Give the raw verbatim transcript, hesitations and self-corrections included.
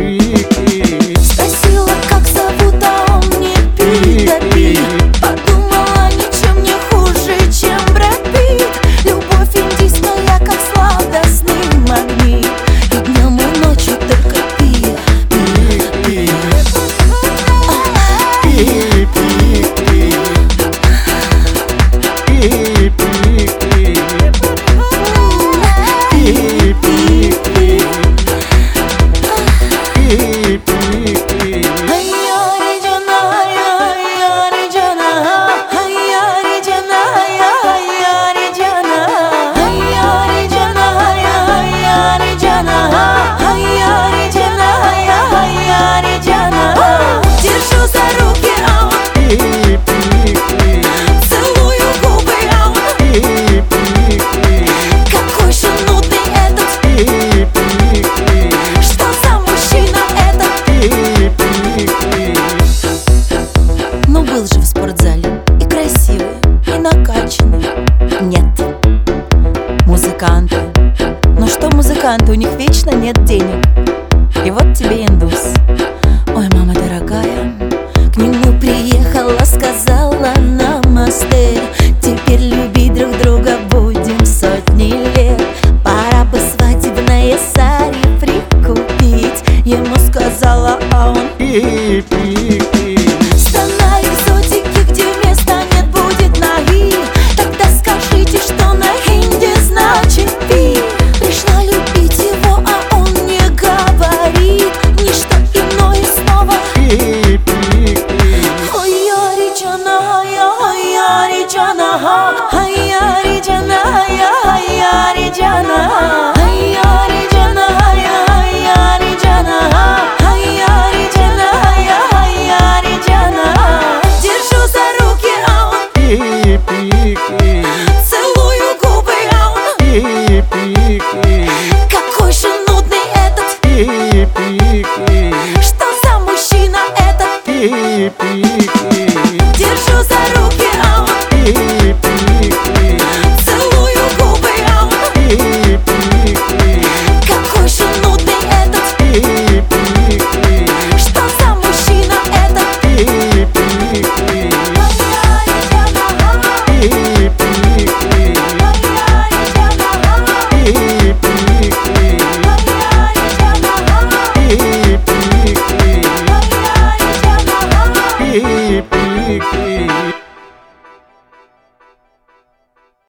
Спросила, как зовут, а он мне Пит, да Пит. Подумала, ничем не хуже, чем Брэд Питт. Любовь индийская, как сладостный магнит. И днем, и ночью только Пит, Пит, Пит. Пит, Пит, Пит. Пит, Пит, Пит. Пит, Пит, Пит. Пит, Пит, Пит. Держу за руки, а он Пит, Пит, Пит. целую губы, а он Пит, Пит, Пит. какой же нудный этот. Пит, Пит, Пит. Что за мужчина этот? Пит, Пит, Пит. Ну был же в спортзале и красивый, и накачанный. Нет, музыканты. Ну что музыканты, у них вечно нет денег. И вот тебе индус. Ой, мама дорогая, к нему приехала, сказала намасте. Теперь любить друг друга будем сотни лет. Пора бы свадебное сари прикупить. Ему